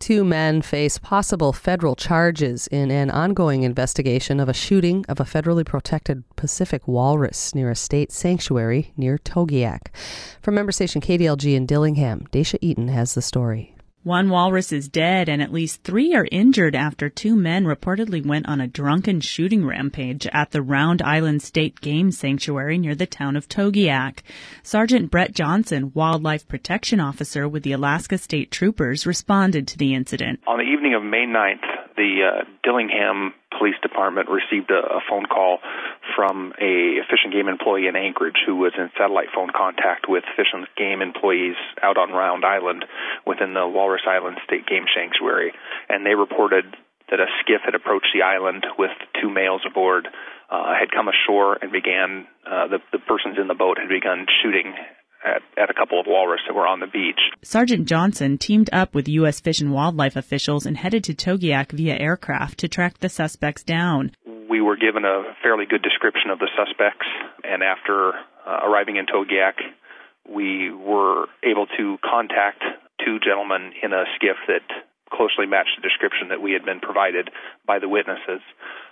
Two men face possible federal charges in an ongoing investigation of a shooting of a federally protected Pacific walrus near a state sanctuary near Togiak. From member station KDLG in Dillingham, Daisha Eaton has the story. One walrus is dead and at least 3 are injured after 2 men reportedly went on a drunken shooting rampage at the Round Island State Game Sanctuary near the town of Togiak. Sergeant Brett Johnson, Wildlife Protection Officer with the Alaska State Troopers, responded to the incident. On the evening of May 9th, the Dillingham Police Department received a phone call from a Fish and Game employee in Anchorage who was in satellite phone contact with Fish and Game employees out on Round Island within the Walrus Island State Game Sanctuary. And they reported that a skiff had approached the island with 2 males aboard, had come ashore and began, the persons in the boat had begun shooting at a couple of walrus that were on the beach. Sergeant Johnson teamed up with U.S. Fish and Wildlife officials and headed to Togiak via aircraft to track the suspects down. We were given a fairly good description of the suspects, and after arriving in Togiak, we were able to contact 2 gentlemen in a skiff that closely matched the description that we had been provided by the witnesses.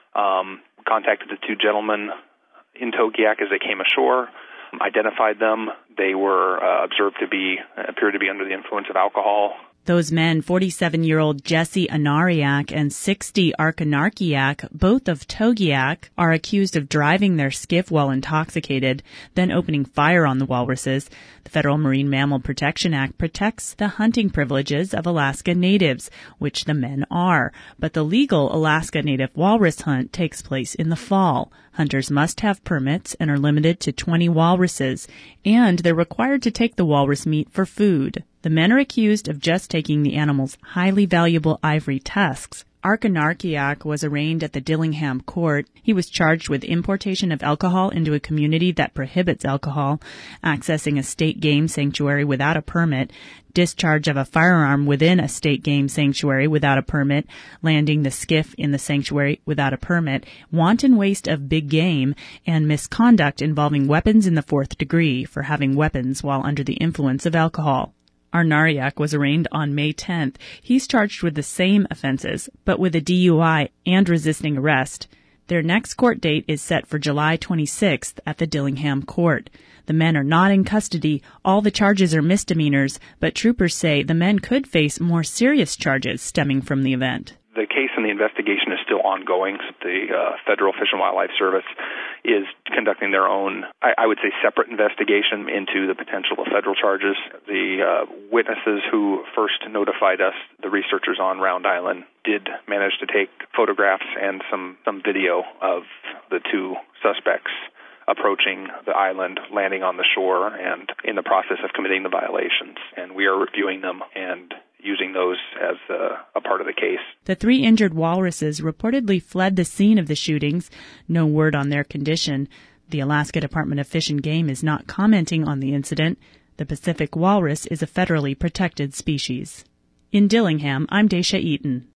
Contacted the 2 gentlemen in Togiak as they came ashore, identified them. They were observed to appear to be under the influence of alcohol. Those men, 47-year-old Jesse Anariak and 60 Arkanarkiak, both of Togiak, are accused of driving their skiff while intoxicated, then opening fire on the walruses. The Federal Marine Mammal Protection Act protects the hunting privileges of Alaska natives, which the men are. But the legal Alaska native walrus hunt takes place in the fall. Hunters must have permits and are limited to 20 walruses, and they're required to take the walrus meat for food. The men are accused of just taking the animal's highly valuable ivory tusks. Arkanarkiak was arraigned at the Dillingham court. He was charged with importation of alcohol into a community that prohibits alcohol, accessing a state game sanctuary without a permit, discharge of a firearm within a state game sanctuary without a permit, landing the skiff in the sanctuary without a permit, wanton waste of big game, and misconduct involving weapons in the 4th degree for having weapons while under the influence of alcohol. Arnariak was arraigned on May 10th. He's charged with the same offenses, but with a DUI and resisting arrest. Their next court date is set for July 26th at the Dillingham court. The men are not in custody. All the charges are misdemeanors, but troopers say the men could face more serious charges stemming from the event. The case and the investigation is still ongoing. The Federal Fish and Wildlife Service is conducting their own, I would say, separate investigation into the potential of federal charges. The witnesses who first notified us, the researchers on Round Island, did manage to take photographs and some video of the 2 suspects approaching the island, landing on the shore, and in the process of committing the violations. And we are reviewing them and using those as a part of the case. The 3 injured walruses reportedly fled the scene of the shootings. No word on their condition. The Alaska Department of Fish and Game is not commenting on the incident. The Pacific walrus is a federally protected species. In Dillingham, I'm Daisha Eaton.